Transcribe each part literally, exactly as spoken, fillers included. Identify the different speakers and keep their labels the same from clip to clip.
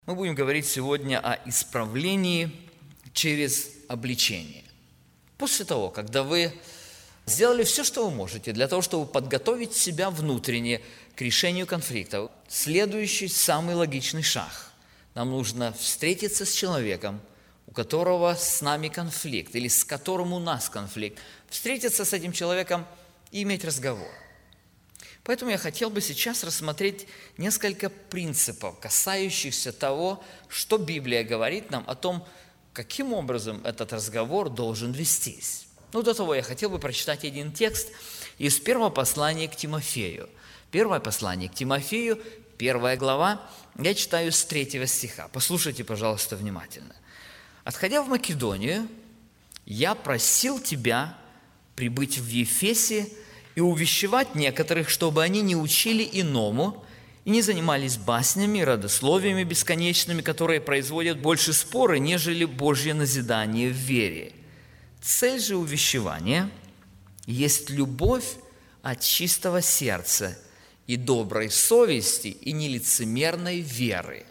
Speaker 1: Мы будем говорить сегодня о исправлении через обличение. После того, когда вы сделали все, что вы можете для того, чтобы подготовить себя внутренне к решению конфликта, следующий самый логичный шаг. Нам нужно встретиться с человеком, у которого с нами конфликт, или с которым у нас конфликт. Встретиться с этим человеком и иметь разговор. Поэтому я хотел бы сейчас рассмотреть несколько принципов, касающихся того, что Библия говорит нам о том, каким образом этот разговор должен вестись. Ну, до того я хотел бы прочитать один текст из первого послания к Тимофею. Первое послание к Тимофею, первая глава, я читаю с третьего стиха. Послушайте, пожалуйста, внимательно. «Отходя в Македонию, я просил тебя прибыть в Ефесе и увещевать некоторых, чтобы они не учили иному и не занимались баснями и родословиями бесконечными, которые производят больше споры, нежели Божье назидание в вере. Цель же увещевания есть любовь от чистого сердца и доброй совести и нелицемерной веры».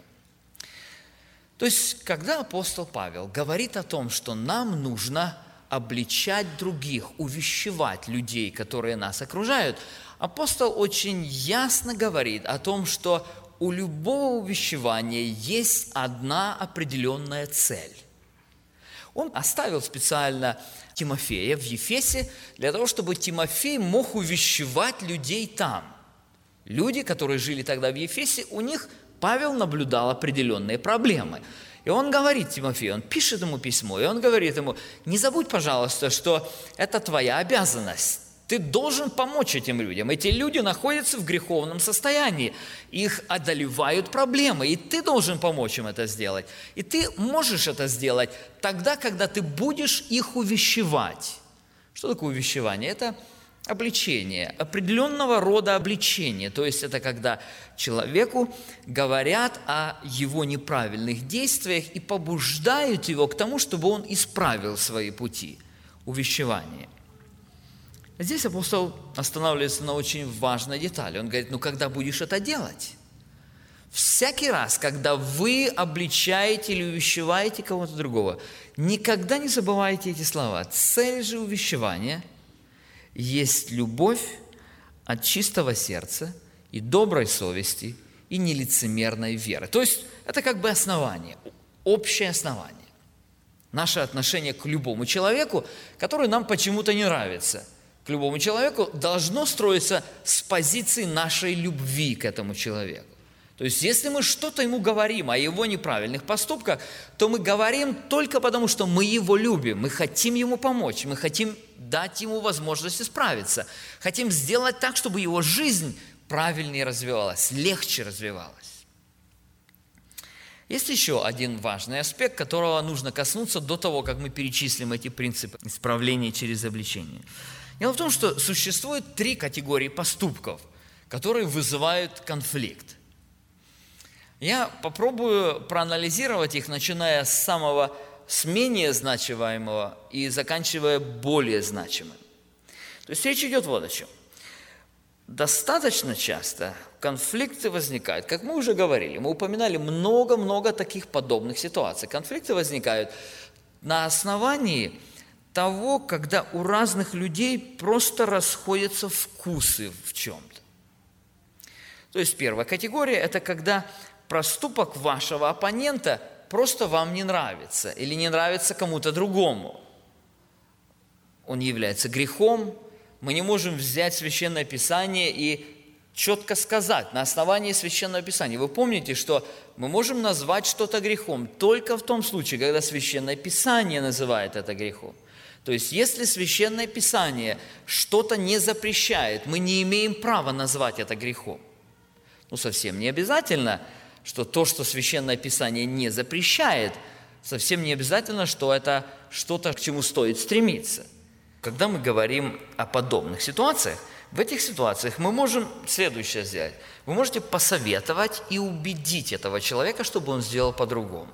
Speaker 1: То есть, когда апостол Павел говорит о том, что нам нужно обличать других, увещевать людей, которые нас окружают, апостол очень ясно говорит о том, что у любого увещевания есть одна определенная цель. Он оставил специально Тимофея в Ефесе для того, чтобы Тимофей мог увещевать людей там. Люди, которые жили тогда в Ефесе, у них Павел наблюдал определенные проблемы. И он говорит Тимофею, он пишет ему письмо, и он говорит ему: не забудь, пожалуйста, что это твоя обязанность. Ты должен помочь этим людям. Эти люди находятся в греховном состоянии. Их одолевают проблемы, и ты должен помочь им это сделать. И ты можешь это сделать тогда, когда ты будешь их увещевать. Что такое увещевание? Это обличение, определенного рода обличение. То есть это когда человеку говорят о его неправильных действиях и побуждают его к тому, чтобы он исправил свои пути. Увещевание. Здесь апостол останавливается на очень важной детали. Он говорит: ну когда будешь это делать? Всякий раз, когда вы обличаете или увещеваете кого-то другого, никогда не забывайте эти слова. Цель же увещевания есть любовь от чистого сердца и доброй совести и нелицемерной веры. То есть это как бы основание, общее основание. Наше отношение к любому человеку, который нам почему-то не нравится, к любому человеку должно строиться с позиции нашей любви к этому человеку. То есть если мы что-то ему говорим о его неправильных поступках, то мы говорим только потому, что мы его любим, мы хотим ему помочь, мы хотим дать ему возможность исправиться, хотим сделать так, чтобы его жизнь правильнее развивалась, легче развивалась. Есть еще один важный аспект, которого нужно коснуться до того, как мы перечислим эти принципы исправления через обличение. Дело в том, что существует три категории поступков, которые вызывают конфликт. Я попробую проанализировать их, начиная с самого с менее значимого и заканчивая более значимым. То есть речь идет вот о чем. Достаточно часто конфликты возникают, как мы уже говорили, мы упоминали много-много таких подобных ситуаций. Конфликты возникают на основании того, когда у разных людей просто расходятся вкусы в чем-то. То есть первая категория – это когда проступок вашего оппонента просто вам не нравится или не нравится кому-то другому. Он является грехом. Мы не можем взять Священное Писание и четко сказать на основании Священного Писания. Вы помните, что мы можем назвать что-то грехом только в том случае, когда Священное Писание называет это грехом. То есть, если Священное Писание что-то не запрещает, мы не имеем права назвать это грехом. Ну, совсем не обязательно, что то, что Священное Писание не запрещает, совсем не обязательно, что это что-то, к чему стоит стремиться. Когда мы говорим о подобных ситуациях, в этих ситуациях мы можем следующее сделать. Вы можете посоветовать и убедить этого человека, чтобы он сделал по-другому.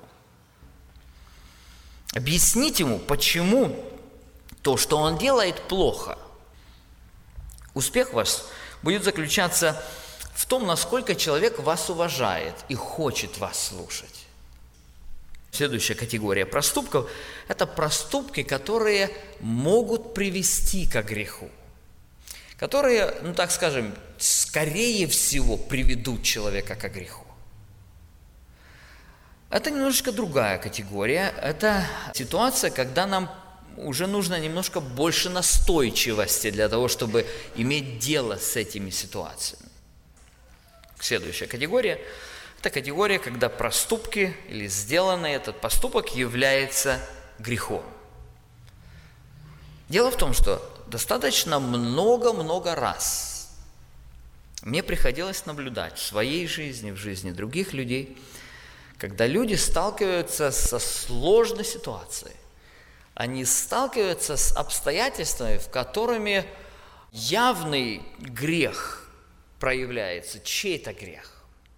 Speaker 1: Объяснить ему, почему то, что он делает, плохо. Успех ваш будет заключаться в том, насколько человек вас уважает и хочет вас слушать. Следующая категория проступков – это проступки, которые могут привести к греху, которые, ну так скажем, скорее всего приведут человека к греху. Это немножечко другая категория. Это ситуация, когда нам уже нужно немножко больше настойчивости для того, чтобы иметь дело с этими ситуациями. Следующая категория – это категория, когда проступки или сделанный этот поступок является грехом. Дело в том, что достаточно много-много раз мне приходилось наблюдать в своей жизни, в жизни других людей, когда люди сталкиваются со сложной ситуацией, они сталкиваются с обстоятельствами, в которыми явный грех проявляется, чей-то грех.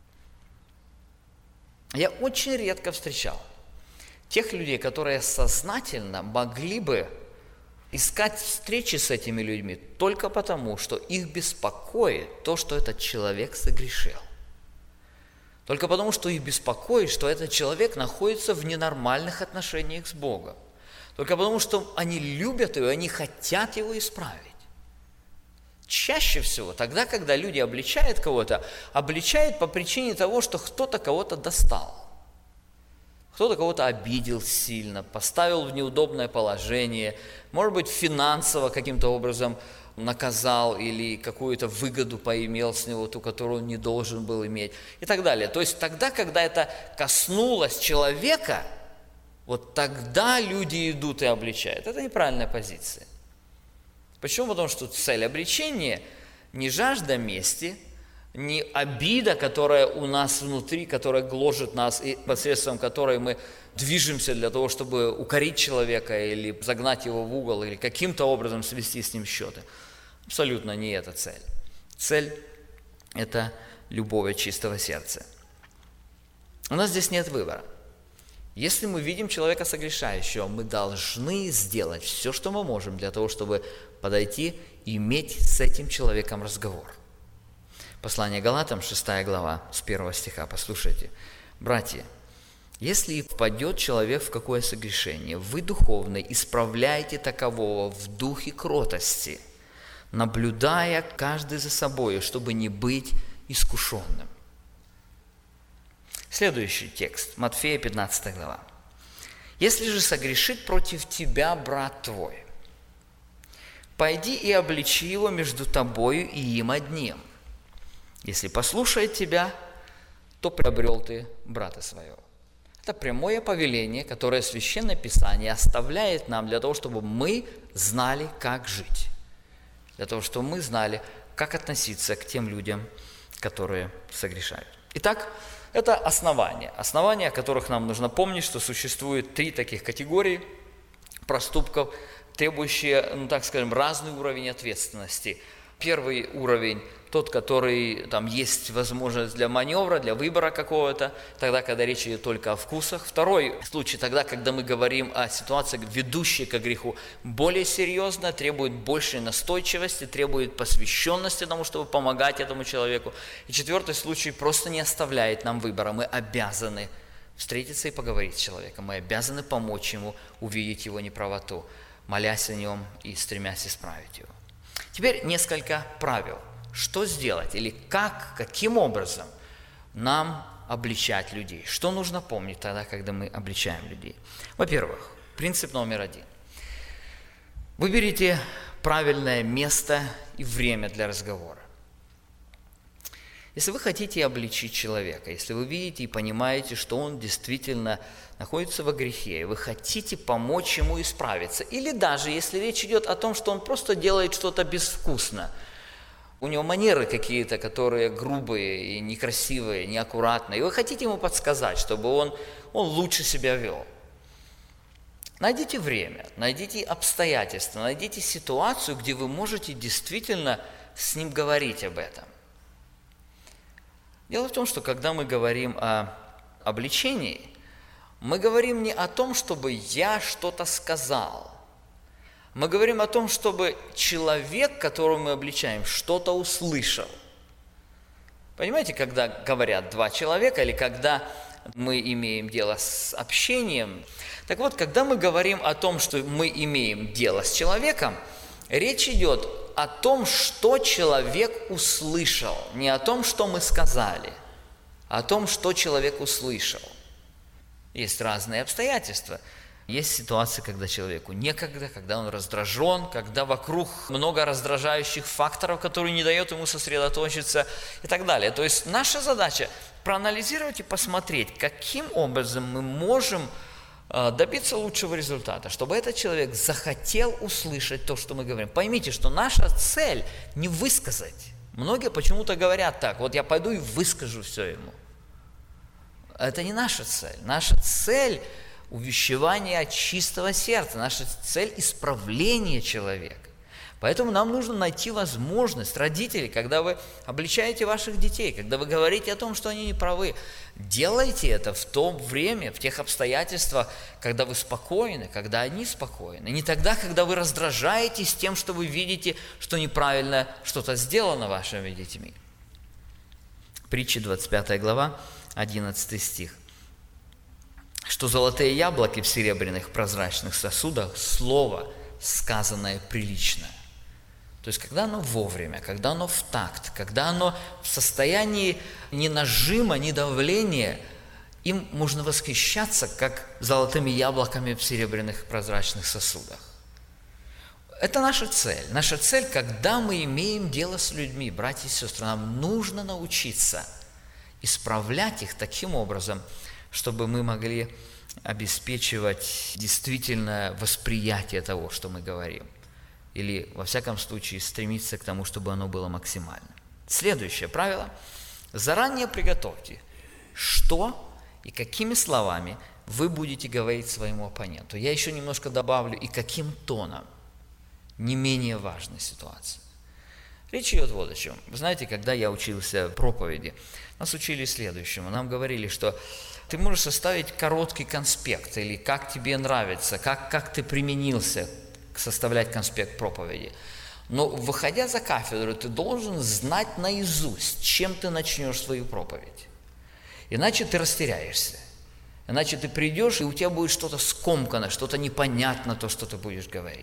Speaker 1: Я очень редко встречал тех людей, которые сознательно могли бы искать встречи с этими людьми только потому, что их беспокоит то, что этот человек согрешил. Только потому, что их беспокоит, что этот человек находится в ненормальных отношениях с Богом. Только потому, что они любят его, они хотят его исправить. Чаще всего, тогда, когда люди обличают кого-то, обличают по причине того, что кто-то кого-то достал. Кто-то кого-то обидел сильно, поставил в неудобное положение, может быть, финансово каким-то образом наказал или какую-то выгоду поимел с него, ту, которую он не должен был иметь, и так далее. То есть тогда, когда это коснулось человека, вот тогда люди идут и обличают. Это неправильная позиция. Почему? Потому что цель обличения не жажда мести, не обида, которая у нас внутри, которая гложет нас, и посредством которой мы движемся для того, чтобы укорить человека или загнать его в угол, или каким-то образом свести с ним счеты. Абсолютно не это цель. Цель – это любовь от чистого сердца. У нас здесь нет выбора. Если мы видим человека согрешающего, мы должны сделать все, что мы можем для того, чтобы подойти и иметь с этим человеком разговор. Послание Галатам, шестая глава, с первого стиха, послушайте. «Братья, если впадет человек в какое согрешение, вы духовно исправляете такового в духе кротости, наблюдая каждый за собой, чтобы не быть искушенным». Следующий текст, Матфея, пятнадцатая глава. «Если же согрешит против тебя брат твой, пойди и обличи его между тобою и им одним. Если послушает тебя, то приобрел ты брата своего». Это прямое повеление, которое Священное Писание оставляет нам для того, чтобы мы знали, как жить. Для того, чтобы мы знали, как относиться к тем людям, которые согрешают. Итак, это основания. Основания, о которых нам нужно помнить, что существует три таких категории проступков, требующие, ну так скажем, разный уровень ответственности. Первый уровень – тот, который там есть возможность для маневра, для выбора какого-то, тогда, когда речь идет только о вкусах. Второй случай – тогда, когда мы говорим о ситуации, ведущей к греху, более серьезно, требует большей настойчивости, требует посвященности тому, чтобы помогать этому человеку. И четвертый случай просто не оставляет нам выбора. Мы обязаны встретиться и поговорить с человеком. Мы обязаны помочь ему увидеть его неправоту, молясь о нем и стремясь исправить его. Теперь несколько правил. Что сделать или как, каким образом нам обличать людей? Что нужно помнить тогда, когда мы обличаем людей? Во-первых, принцип номер один. Выберите правильное место и время для разговора. Если вы хотите обличить человека, если вы видите и понимаете, что он действительно находится во грехе, и вы хотите помочь ему исправиться, или даже если речь идет о том, что он просто делает что-то безвкусно, у него манеры какие-то, которые грубые и некрасивые, неаккуратные, и вы хотите ему подсказать, чтобы он, он лучше себя вел. Найдите время, найдите обстоятельства, найдите ситуацию, где вы можете действительно с ним говорить об этом. Дело в том, что когда мы говорим о обличении, мы говорим не о том, чтобы я что-то сказал. Мы говорим о том, чтобы человек, которого мы обличаем, что-то услышал. Понимаете, когда говорят два человека, или когда мы имеем дело с общением. Так вот, когда мы говорим о том, что мы имеем дело с человеком, речь идет о том, что человек услышал, не о том, что мы сказали, а о том, что человек услышал. Есть разные обстоятельства. Есть ситуации, когда человеку некогда, когда он раздражен, когда вокруг много раздражающих факторов, которые не дают ему сосредоточиться и так далее. То есть наша задача проанализировать и посмотреть, каким образом мы можем добиться лучшего результата, чтобы этот человек захотел услышать то, что мы говорим. Поймите, что наша цель не высказать. Многие почему-то говорят так: вот я пойду и выскажу все ему. Это не наша цель. Наша цель – увещевание от чистого сердца. Наша цель – исправление человека. Поэтому нам нужно найти возможность, родители, когда вы обличаете ваших детей, когда вы говорите о том, что они не правы, делайте это в то время, в тех обстоятельствах, когда вы спокойны, когда они спокойны. Не тогда, когда вы раздражаетесь тем, что вы видите, что неправильно что-то сделано вашими детьми. Притча двадцать пятая глава, одиннадцатый стих. Что золотые яблоки в серебряных прозрачных сосудах – слово, сказанное прилично. То есть, когда оно вовремя, когда оно в такт, когда оно в состоянии ни нажима, ни давления, им можно восхищаться, как золотыми яблоками в серебряных прозрачных сосудах. Это наша цель. Наша цель, когда мы имеем дело с людьми, братья и сестры, нам нужно научиться исправлять их таким образом, чтобы мы могли обеспечивать действительно восприятие того, что мы говорим. Или, во всяком случае, стремиться к тому, чтобы оно было максимальным. Следующее правило. Заранее приготовьте, что и какими словами вы будете говорить своему оппоненту. Я еще немножко добавлю, и каким тоном. Не менее важная ситуация. Речь идет вот о чем. Вы знаете, когда я учился проповеди, нас учили следующему. Нам говорили, что ты можешь составить короткий конспект, или как тебе нравится, как, как ты применился составлять конспект проповеди. Но, выходя за кафедру, ты должен знать наизусть, чем ты начнешь свою проповедь. Иначе ты растеряешься. Иначе ты придешь, и у тебя будет что-то скомкано, что-то непонятно, то, что ты будешь говорить.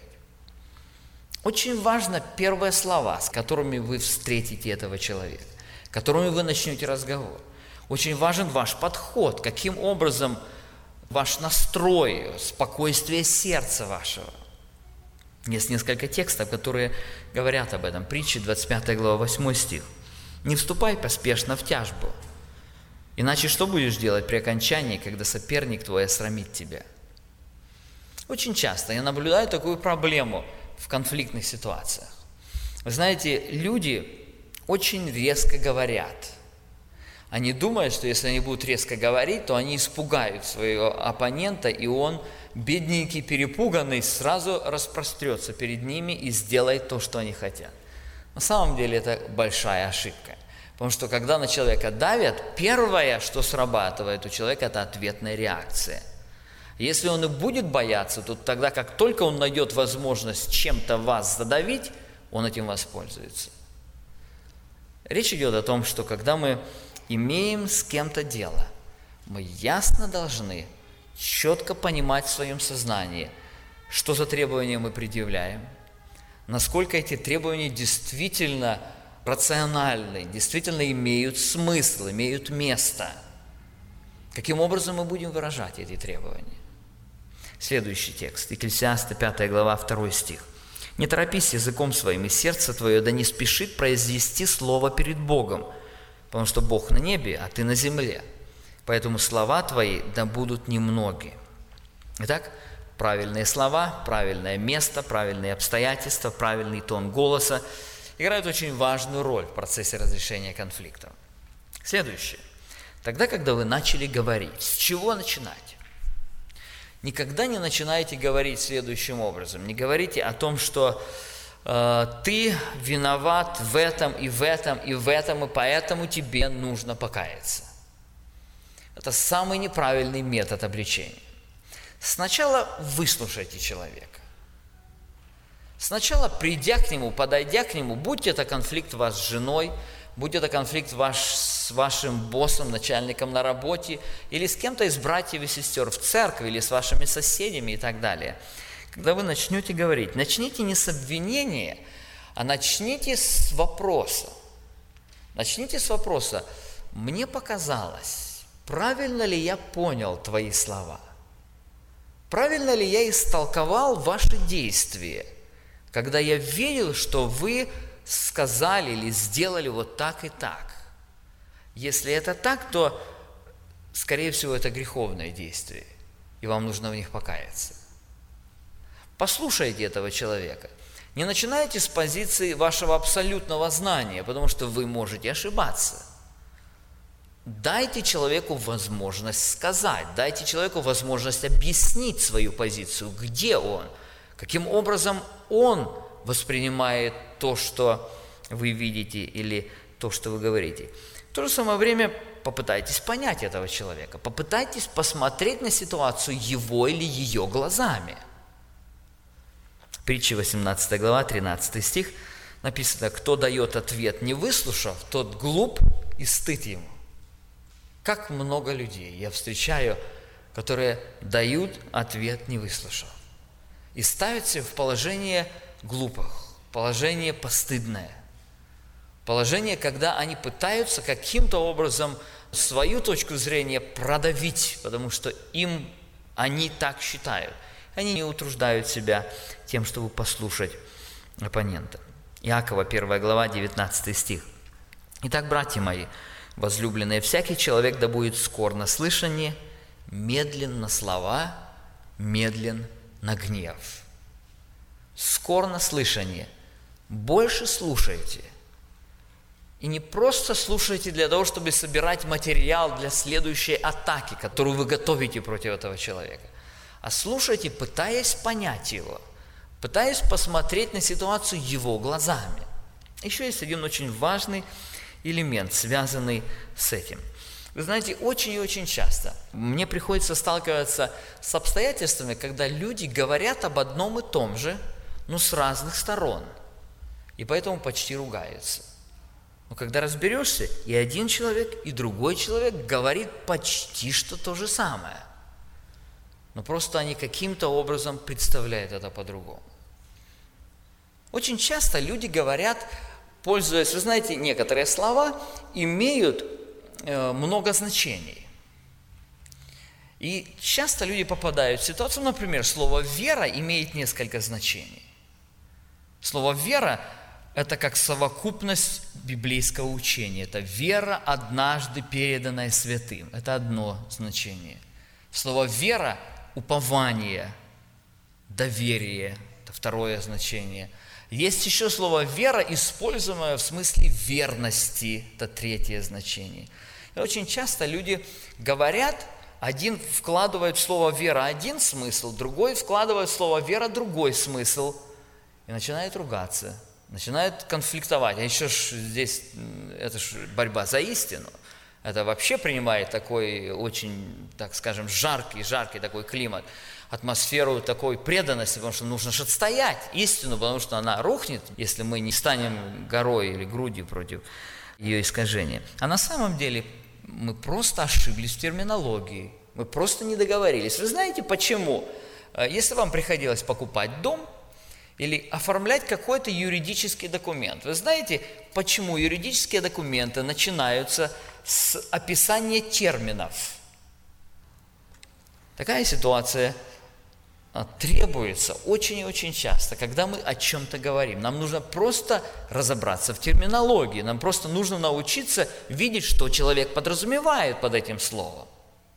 Speaker 1: Очень важно первые слова, с которыми вы встретите этого человека, которыми вы начнете разговор. Очень важен ваш подход, каким образом ваш настрой, спокойствие сердца вашего. Есть несколько текстов, которые говорят об этом. Притча двадцать пятая глава, восьмой стих. «Не вступай поспешно в тяжбу, иначе что будешь делать при окончании, когда соперник твой осрамит тебя?» Очень часто я наблюдаю такую проблему в конфликтных ситуациях. Вы знаете, люди очень резко говорят. Они думают, что если они будут резко говорить, то они испугают своего оппонента, и он, бедненький, перепуганный, сразу распрострется перед ними и сделает то, что они хотят. На самом деле это большая ошибка. Потому что когда на человека давят, первое, что срабатывает у человека, это ответная реакция. Если он и будет бояться, то тогда, как только он найдет возможность чем-то вас задавить, он этим воспользуется. Речь идет о том, что когда мы имеем с кем-то дело, мы ясно должны четко понимать в своем сознании, что за требования мы предъявляем, насколько эти требования действительно рациональны, действительно имеют смысл, имеют место. Каким образом мы будем выражать эти требования? Следующий текст, Екклесиаста, пятая глава, второй стих. «Не торопись языком своим, и сердце твое да не спешит произнести слово перед Богом, потому что Бог на небе, а ты на земле. Поэтому слова твои да будут немноги». Итак, правильные слова, правильное место, правильные обстоятельства, правильный тон голоса играют очень важную роль в процессе разрешения конфликтов. Следующее. Тогда, когда вы начали говорить, с чего начинать? Никогда не начинайте говорить следующим образом. Не говорите о том, что э, ты виноват в этом и в этом и в этом, и поэтому тебе нужно покаяться. Это самый неправильный метод обличения. Сначала выслушайте человека. Сначала, придя к нему, подойдя к нему, будь это конфликт ваш с женой, будь это конфликт ваш с с вашим боссом, начальником на работе, или с кем-то из братьев и сестер в церкви, или с вашими соседями и так далее. Когда вы начнете говорить, начните не с обвинения, а начните с вопроса. Начните с вопроса: «Мне показалось, правильно ли я понял твои слова? Правильно ли я истолковал ваши действия, когда я видел, что вы сказали или сделали вот так и так? Если это так, то, скорее всего, это греховное действие, и вам нужно в них покаяться». Послушайте этого человека. Не начинайте с позиции вашего абсолютного знания, потому что вы можете ошибаться. Дайте человеку возможность сказать, дайте человеку возможность объяснить свою позицию, где он, каким образом он воспринимает то, что вы видите, или то, что вы говорите. В то же самое время попытайтесь понять этого человека, попытайтесь посмотреть на ситуацию его или ее глазами. Притча восемнадцатая глава, тринадцатый стих, написано: «Кто дает ответ, не выслушав, тот глуп и стыд ему». Как много людей я встречаю, которые дают ответ, не выслушав, и ставят себя в положение глупых, положение постыдное, положение, когда они пытаются каким-то образом свою точку зрения продавить, потому что им они так считают. Они не утруждают себя тем, чтобы послушать оппонента. Иакова, первая глава, девятнадцатый стих. «Итак, братья мои, возлюбленные, всякий человек да будет скор на слышание, медлен на слова, медлен на гнев». Скор на слышание. Больше слушайте. И не просто слушайте для того, чтобы собирать материал для следующей атаки, которую вы готовите против этого человека, а слушайте, пытаясь понять его, пытаясь посмотреть на ситуацию его глазами. Еще есть один очень важный элемент, связанный с этим. Вы знаете, очень и очень часто мне приходится сталкиваться с обстоятельствами, когда люди говорят об одном и том же, но с разных сторон, и поэтому почти ругаются. Но когда разберешься, и один человек, и другой человек говорит почти что то же самое, но просто они каким-то образом представляют это по-другому. Очень часто люди говорят, пользуясь, вы знаете, некоторые слова имеют э, много значений. И часто люди попадают в ситуацию, например, слово «вера» имеет несколько значений. Слово «вера» – это как совокупность библейского учения. Это вера, однажды переданная святым. Это одно значение. Слово «вера» – упование, доверие – это второе значение. Есть еще слово «вера», используемое в смысле верности – это третье значение. И очень часто люди говорят, один вкладывает в слово «вера» один смысл, другой вкладывает в слово «вера» другой смысл, и начинают ругаться, начинают конфликтовать. А еще ж здесь, это ж борьба за истину. Это вообще принимает такой очень, так скажем, жаркий, жаркий такой климат, атмосферу такой преданности, потому что нужно же отстоять истину, потому что она рухнет, если мы не станем горой или грудью против ее искажения. А на самом деле мы просто ошиблись в терминологии, мы просто не договорились. Вы знаете почему? Если вам приходилось покупать дом или оформлять какой-то юридический документ, вы знаете, почему юридические документы начинаются с описания терминов? Такая ситуация требуется очень и очень часто, когда мы о чем-то говорим. Нам нужно просто разобраться в терминологии, нам просто нужно научиться видеть, что человек подразумевает под этим словом.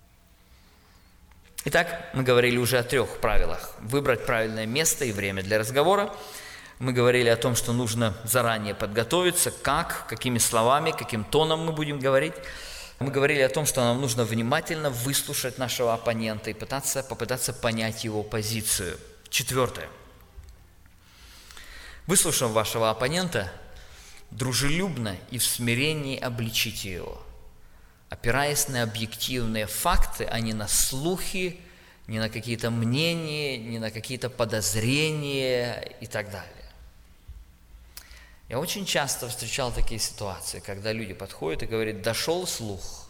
Speaker 1: Итак, мы говорили уже о трех правилах. Выбрать правильное место и время для разговора. Мы говорили о том, что нужно заранее подготовиться, как, какими словами, каким тоном мы будем говорить. Мы говорили о том, что нам нужно внимательно выслушать нашего оппонента и пытаться, попытаться понять его позицию. Четвертое. Выслушав вашего оппонента, дружелюбно и в смирении обличите его, опираясь на объективные факты, а не на слухи, не на какие-то мнения, не на какие-то подозрения и так далее. Я очень часто встречал такие ситуации, когда люди подходят и говорят: дошел слух.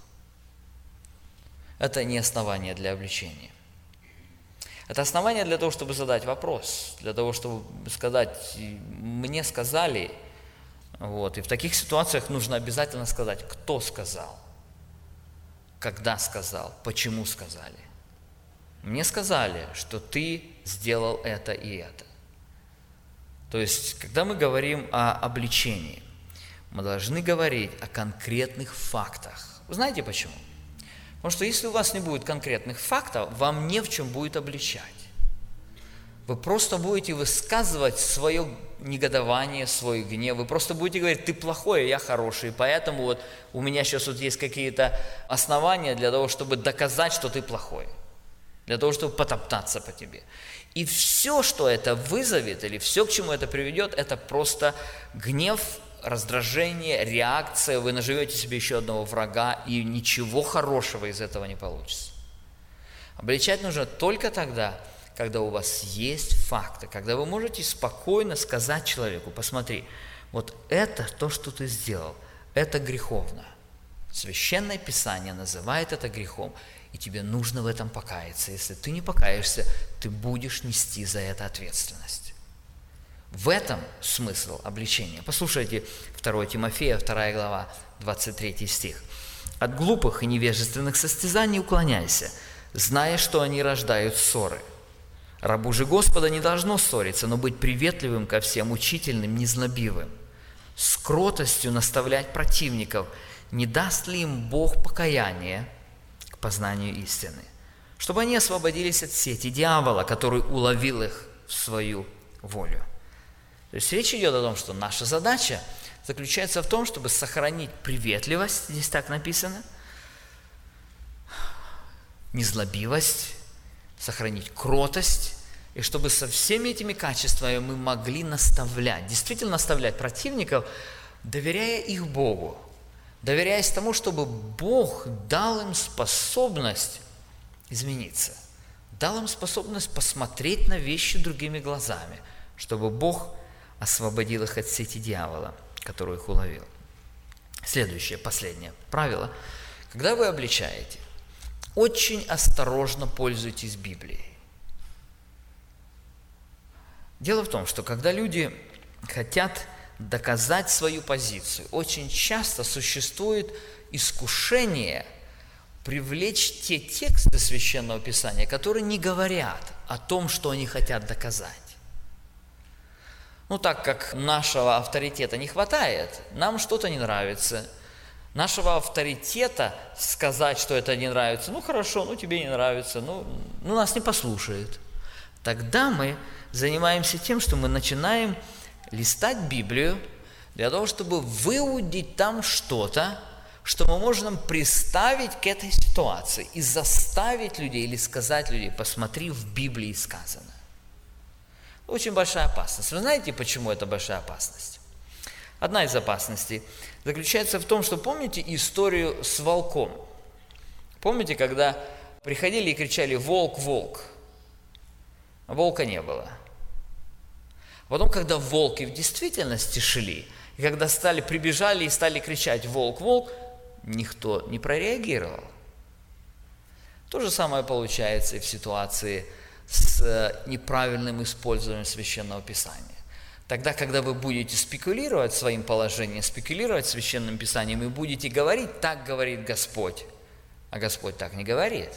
Speaker 1: Это не основание для обличения. Это основание для того, чтобы задать вопрос, для того, чтобы сказать: мне сказали. Вот. И в таких ситуациях нужно обязательно сказать, кто сказал, когда сказал, почему сказали. Мне сказали, что ты сделал это и это. То есть, когда мы говорим о обличении, мы должны говорить о конкретных фактах. Вы знаете почему? Потому что если у вас не будет конкретных фактов, вам не в чем будет обличать. Вы просто будете высказывать свое негодование, свой гнев. Вы просто будете говорить: ты плохой, а я хороший. Поэтому вот у меня сейчас вот есть какие-то основания для того, чтобы доказать, что ты плохой. Для того, чтобы потоптаться по тебе. И все, что это вызовет, или все, к чему это приведет, это просто гнев, раздражение, реакция. Вы наживете себе еще одного врага, и ничего хорошего из этого не получится. Обличать нужно только тогда, когда у вас есть факты, когда вы можете спокойно сказать человеку: посмотри, вот это то, что ты сделал, это греховно. Священное Писание называет это грехом, и тебе нужно в этом покаяться. Если ты не покаешься, ты будешь нести за это ответственность. В этом смысл обличения. Послушайте второе Тимофея, вторая глава, двадцать третий стих. «От глупых и невежественных состязаний уклоняйся, зная, что они рождают ссоры. Рабу же Господа не должно ссориться, но быть приветливым ко всем, учительным, незлобивым, с кротостью наставлять противников, не даст ли им Бог покаяние к познанию истины, чтобы они освободились от сети дьявола, который уловил их в свою волю». То есть речь идет о том, что наша задача заключается в том, чтобы сохранить приветливость, здесь так написано, незлобивость, сохранить кротость, и чтобы со всеми этими качествами мы могли наставлять, действительно наставлять противников, доверяя их Богу, доверяясь тому, чтобы Бог дал им способность измениться, дал им способность посмотреть на вещи другими глазами, чтобы Бог освободил их от сети дьявола, который их уловил. Следующее, последнее правило. Когда вы обличаете, очень осторожно пользуйтесь Библией. Дело в том, что когда люди хотят доказать свою позицию, очень часто существует искушение привлечь те тексты Священного Писания, которые не говорят о том, что они хотят доказать. Ну, так как нашего авторитета не хватает, нам что-то не нравится. Нашего авторитета сказать, что это не нравится, ну хорошо, ну тебе не нравится, ну, ну нас не послушает. Тогда мы занимаемся тем, что мы начинаем листать Библию для того, чтобы выудить там что-то, что мы можем приставить к этой ситуации и заставить людей или сказать людям: посмотри, в Библии сказано. Очень большая опасность. Вы знаете, почему это большая опасность? Одна из опасностей заключается в том, что помните историю с волком? Помните, когда приходили и кричали: волк, волк? А волка не было. Потом, когда волки в действительности шли, и когда стали, прибежали и стали кричать: волк, волк, никто не прореагировал. То же самое получается и в ситуации с неправильным использованием Священного Писания. Тогда, когда вы будете спекулировать своим положением, спекулировать Священным Писанием и будете говорить: так говорит Господь, а Господь так не говорит.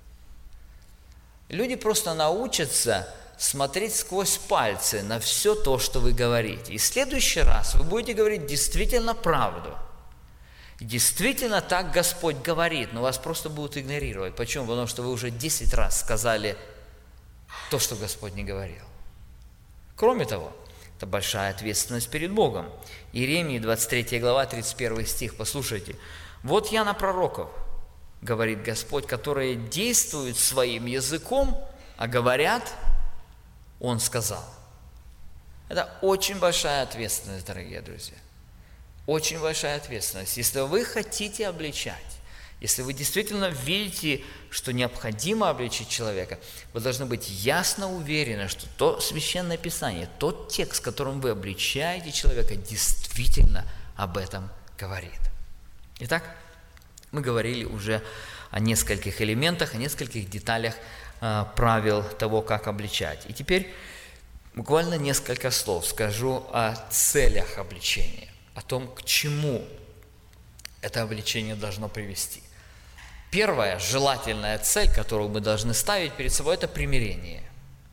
Speaker 1: Люди просто научатся смотреть сквозь пальцы на все то, что вы говорите. И в следующий раз вы будете говорить действительно правду. Действительно так Господь говорит, но вас просто будут игнорировать. Почему? Потому что вы уже десять раз сказали то, что Господь не говорил. Кроме того, это большая ответственность перед Богом. Иеремии, двадцать третья глава, тридцать первый стих, послушайте. «Вот я на пророков, говорит Господь, которые действуют своим языком, а говорят, Он сказал». Это очень большая ответственность, дорогие друзья. Очень большая ответственность. Если вы хотите обличать, Если вы действительно видите, что необходимо обличить человека, вы должны быть ясно уверены, что то Священное Писание, тот текст, которым вы обличаете человека, действительно об этом говорит. Итак, мы говорили уже о нескольких элементах, о нескольких деталях э, правил того, как обличать. И теперь буквально несколько слов скажу о целях обличения, о том, к чему это обличение должно привести. Первая желательная цель, которую мы должны ставить перед собой, это примирение.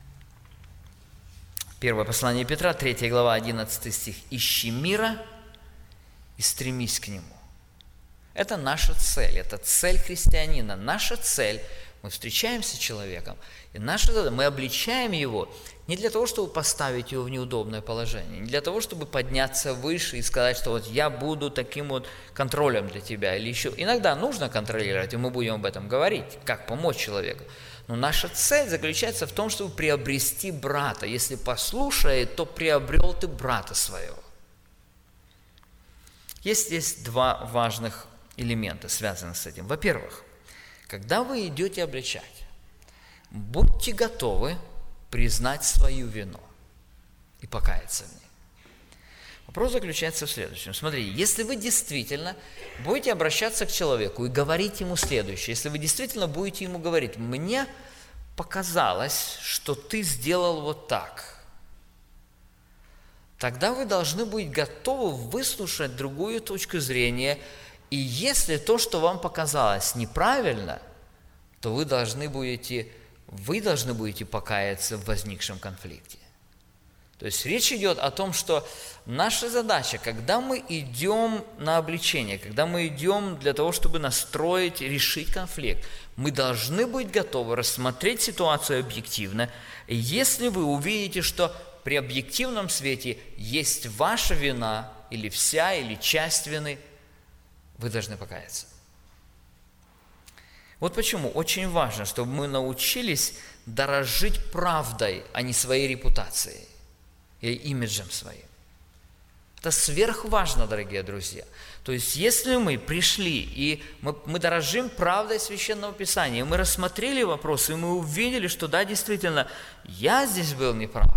Speaker 1: Первое послание Петра, третья глава, одиннадцатый стих. «Ищи мира и стремись к нему». Это наша цель, это цель христианина. Наша цель, мы встречаемся с человеком, и наша задача, мы обличаем его не для того, чтобы поставить его в неудобное положение, не для того, чтобы подняться выше и сказать, что вот я буду таким вот контролем для тебя, или еще. Иногда нужно контролировать, и мы будем об этом говорить, как помочь человеку. Но наша цель заключается в том, чтобы приобрести брата. Если послушает, то приобрел ты брата своего. Есть здесь два важных элемента, связанных с этим. Во-первых, когда вы идете обличать, будьте готовы признать свою вину и покаяться в ней. Вопрос заключается в следующем. Смотри, если вы действительно будете обращаться к человеку и говорить ему следующее, если вы действительно будете ему говорить: «Мне показалось, что ты сделал вот так», тогда вы должны быть готовы выслушать другую точку зрения, и если то, что вам показалось, неправильно, то вы должны будете, вы должны будете покаяться в возникшем конфликте. То есть речь идет о том, что наша задача, когда мы идем на обличение, когда мы идем для того, чтобы настроить, решить конфликт, мы должны быть готовы рассмотреть ситуацию объективно. И если вы увидите, что при объективном свете есть ваша вина, или вся, или часть вины, вы должны покаяться. Вот почему очень важно, чтобы мы научились дорожить правдой, а не своей репутацией или имиджем своим. Это сверхважно, дорогие друзья. То есть, если мы пришли и мы, мы дорожим правдой Священного Писания, мы рассмотрели вопрос, и мы увидели, что да, действительно, я здесь был неправ.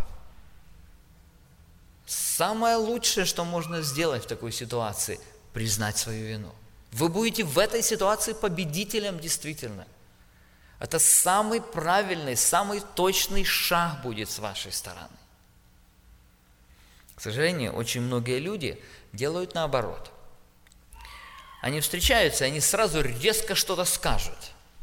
Speaker 1: Самое лучшее, что можно сделать в такой ситуации – признать свою вину. Вы будете в этой ситуации победителем действительно. Это самый правильный, самый точный шаг будет с вашей стороны. К сожалению, очень многие люди делают наоборот. Они встречаются, и они сразу резко что-то скажут.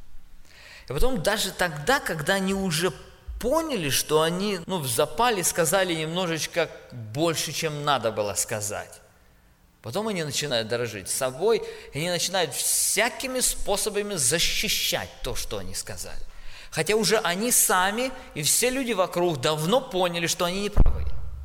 Speaker 1: И потом даже тогда, когда они уже поняли, что они ну, в запале сказали немножечко больше, чем надо было сказать, потом они начинают дорожить собой, и они начинают всякими способами защищать то, что они сказали. Хотя уже они сами и все люди вокруг давно поняли, что они не правы.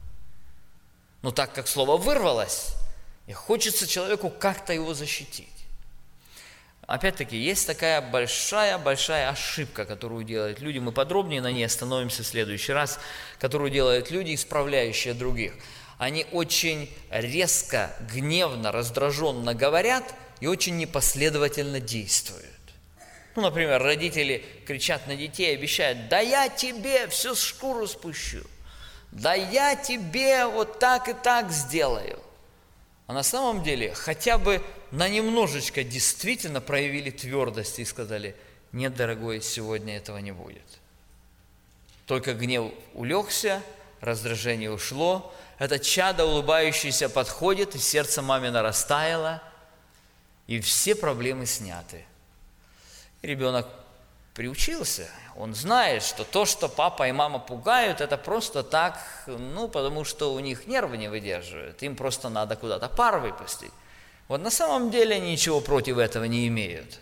Speaker 1: Но так как слово вырвалось, и хочется человеку как-то его защитить. Опять-таки, есть такая большая-большая ошибка, которую делают люди, мы подробнее на ней остановимся в следующий раз, которую делают люди, исправляющие других. Они очень резко, гневно, раздраженно говорят и очень непоследовательно действуют. Ну, например, родители кричат на детей, обещают: «Да я тебе всю шкуру спущу! Да я тебе вот так и так сделаю!» А на самом деле хотя бы на немножечко действительно проявили твердость и сказали: «Нет, дорогой, сегодня этого не будет». Только гнев улегся, раздражение ушло, это чадо улыбающееся подходит, и сердце мамино растаяло, и все проблемы сняты. И ребенок приучился, он знает, что то, что папа и мама пугают, это просто так, ну, потому что у них нервы не выдерживают, им просто надо куда-то пар выпустить. Вот на самом деле они ничего против этого не имеют.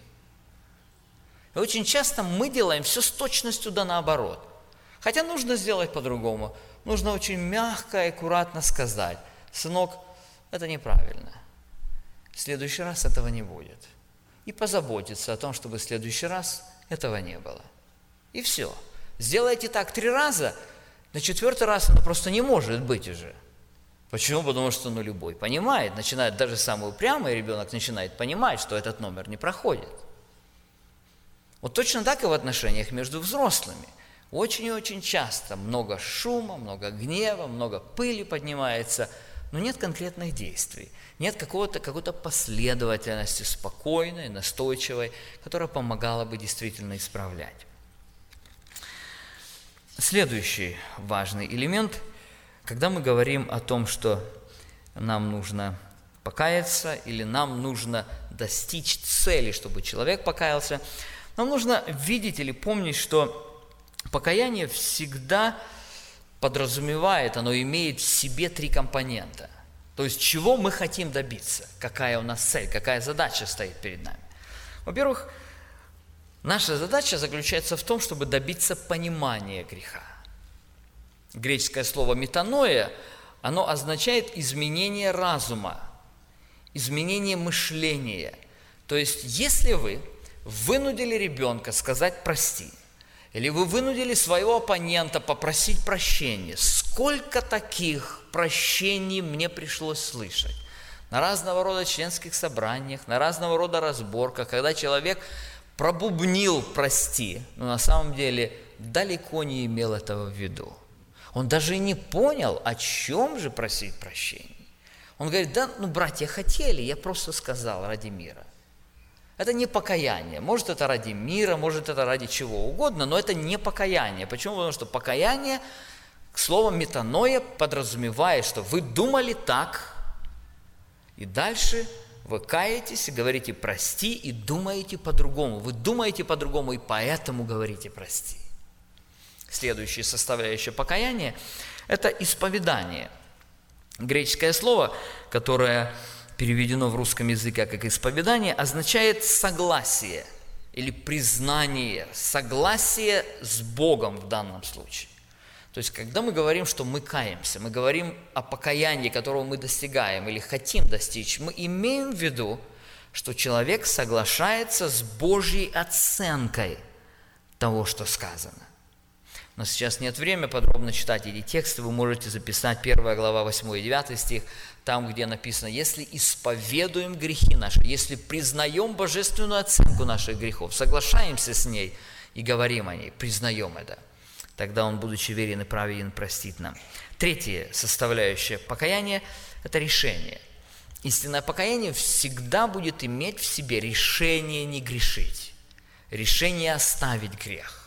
Speaker 1: И очень часто мы делаем все с точностью да наоборот. Хотя нужно сделать по-другому. Нужно очень мягко и аккуратно сказать: «Сынок, это неправильно. В следующий раз этого не будет». И позаботиться о том, чтобы в следующий раз этого не было. И все. Сделайте так три раза, на четвертый раз это просто не может быть уже. Почему? Потому что ну, любой понимает, начинает даже самый упрямый ребенок начинает понимать, что этот номер не проходит. Вот точно так и в отношениях между взрослыми. Очень и очень часто много шума, много гнева, много пыли поднимается, но нет конкретных действий, нет какого-то, какой-то последовательности спокойной, настойчивой, которая помогала бы действительно исправлять. Следующий важный элемент, когда мы говорим о том, что нам нужно покаяться или нам нужно достичь цели, чтобы человек покаялся, нам нужно видеть или помнить, что покаяние всегда подразумевает, оно имеет в себе три компонента. То есть, чего мы хотим добиться, какая у нас цель, какая задача стоит перед нами. Во-первых, наша задача заключается в том, чтобы добиться понимания греха. Греческое слово «метаноя», оно означает изменение разума, изменение мышления. То есть, если вы вынудили ребенка сказать «прости», или вы вынудили своего оппонента попросить прощения, сколько таких прощений мне пришлось слышать на разного рода членских собраниях, на разного рода разборках, когда человек пробубнил «прости», но на самом деле далеко не имел этого в виду. Он даже и не понял, о чем же просить прощения. Он говорит: да, ну, братья хотели, я просто сказал ради мира. Это не покаяние. Может, это ради мира, может, это ради чего угодно, но это не покаяние. Почему? Потому что покаяние, слово «метаноя» подразумевает, что вы думали так, и дальше вы каетесь и говорите «прости», и думаете по-другому. Вы думаете по-другому, и поэтому говорите «прости». Следующая составляющая покаяния – это исповедание. Греческое слово, которое переведено в русском языке как исповедание, означает согласие или признание, согласие с Богом в данном случае. То есть, когда мы говорим, что мы каемся, мы говорим о покаянии, которого мы достигаем или хотим достичь, мы имеем в виду, что человек соглашается с Божьей оценкой того, что сказано. Но сейчас нет времени подробно читать эти тексты, вы можете записать первая глава, восьмой и девятый стих, там, где написано: «Если исповедуем грехи наши, если признаем божественную оценку наших грехов, соглашаемся с ней и говорим о ней, признаем это, тогда Он, будучи верен и праведен, простит нам». Третья составляющая покаяния – это решение. Истинное покаяние всегда будет иметь в себе решение не грешить, решение оставить грех.